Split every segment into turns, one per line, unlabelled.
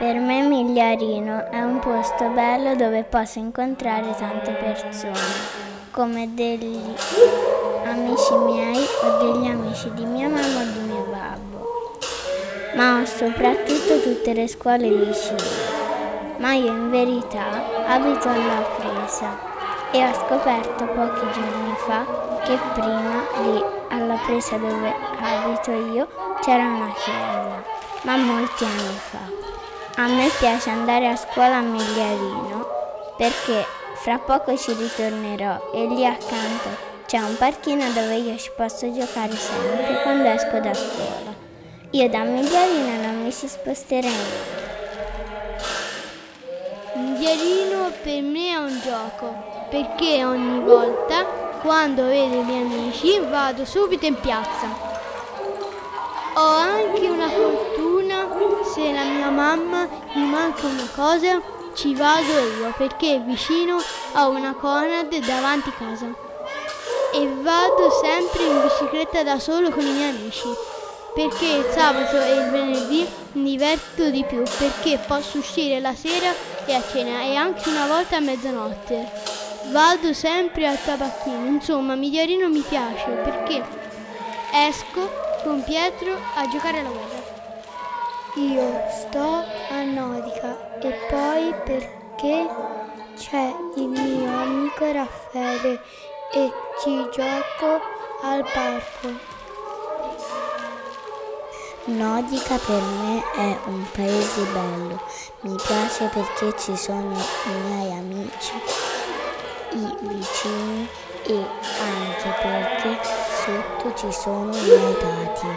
Per me Migliarino è un posto bello dove posso incontrare tante persone, come degli amici miei o degli amici di mia mamma o di mio babbo, ma ho soprattutto tutte le scuole vicine. Ma io in verità abito alla Presa e ho scoperto pochi giorni fa che prima lì alla Presa dove abito io c'era una chiesa, ma molti anni fa. A me piace andare a scuola a Migliarino perché fra poco ci ritornerò e lì accanto c'è un parchino dove io ci posso giocare sempre quando esco da scuola. Io da Migliarino non mi ci sposterei.
Migliarino per me è un gioco, perché ogni volta quando vedo i miei amici vado subito in piazza. Ho anche una fortuna, se la mia mamma mi manca una cosa ci vado io, perché vicino ho una Conad davanti casa e vado sempre in bicicletta da solo con i miei amici, perché il sabato e il venerdì mi diverto di più, perché posso uscire la sera e a cena e anche una volta a mezzanotte. Vado sempre al tabacchino, insomma Migliarino mi piace perché esco con Pietro a giocare alla guerra.
Io sto a Nodica e poi perché c'è il mio amico Raffaele e ci gioco al parco.
Nodica per me è un paese bello, mi piace perché ci sono i miei amici, i vicini e anche perché sotto ci sono i miei tati.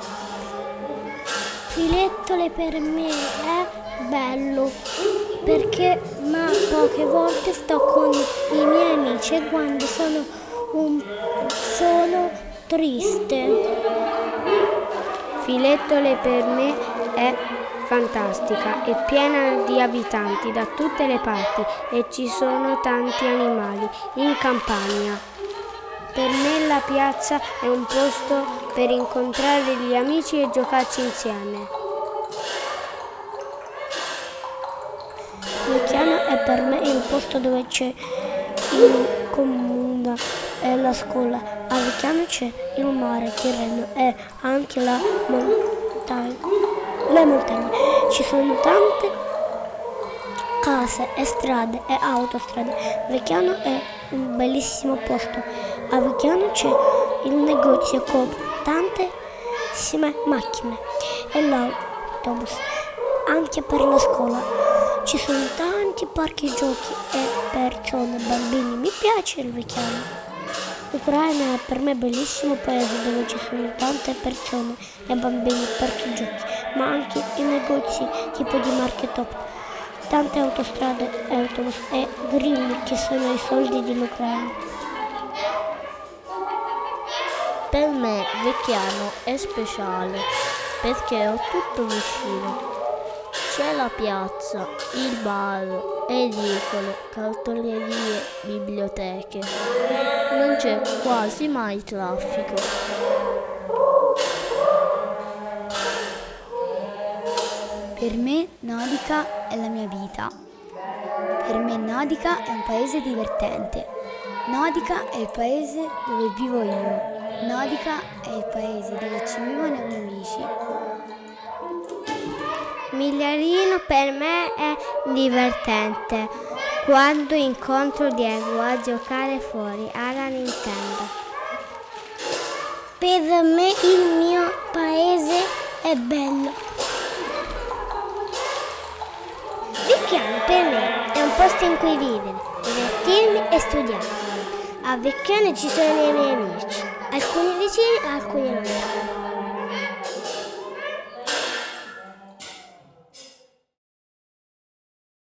Filettole per me è bello perché ma poche volte sto con i miei amici e quando sono triste.
Filettole per me è fantastica, è piena di abitanti da tutte le parti e ci sono tanti animali in campagna. Per me la piazza è un posto per incontrare gli amici e giocarci insieme.
Vecchiano è per me il posto dove c'è il comune e la scuola. A Vecchiano c'è il mare, Tirreno e anche le montagne. Ci sono tante case e strade e autostrade. Vecchiano è un bellissimo posto. A Vecchiano c'è il negozio con tantissime macchine e l'autobus. Anche per la scuola ci sono tanti parchi giochi e persone, bambini. Mi piace il Vecchiano. L'Ucraina è per me un bellissimo paese dove ci sono tante persone e bambini, parchi giochi, ma anche i negozi tipo di marche top, tante autostrade, autobus e grilli che sono i soldi dell'Ucraina.
Per me Vecchiano è speciale perché ho tutto vicino. C'è la piazza, il bar, edicole, cartolerie, biblioteche. Non c'è quasi mai traffico.
Per me Nodica è la mia vita. Per me Nodica è un paese divertente. Nodica è il paese dove vivo io. Nodica è il paese dove ci vivono i miei amici.
Migliarino per me è divertente quando incontro Diego a giocare fuori alla Nintendo.
Per me il mio paese è bello. Vecchiano per me è un posto in cui vivere, divertirmi e studiare. A Vecchiano ci sono i miei amici, alcuni vicini e alcuni lontani.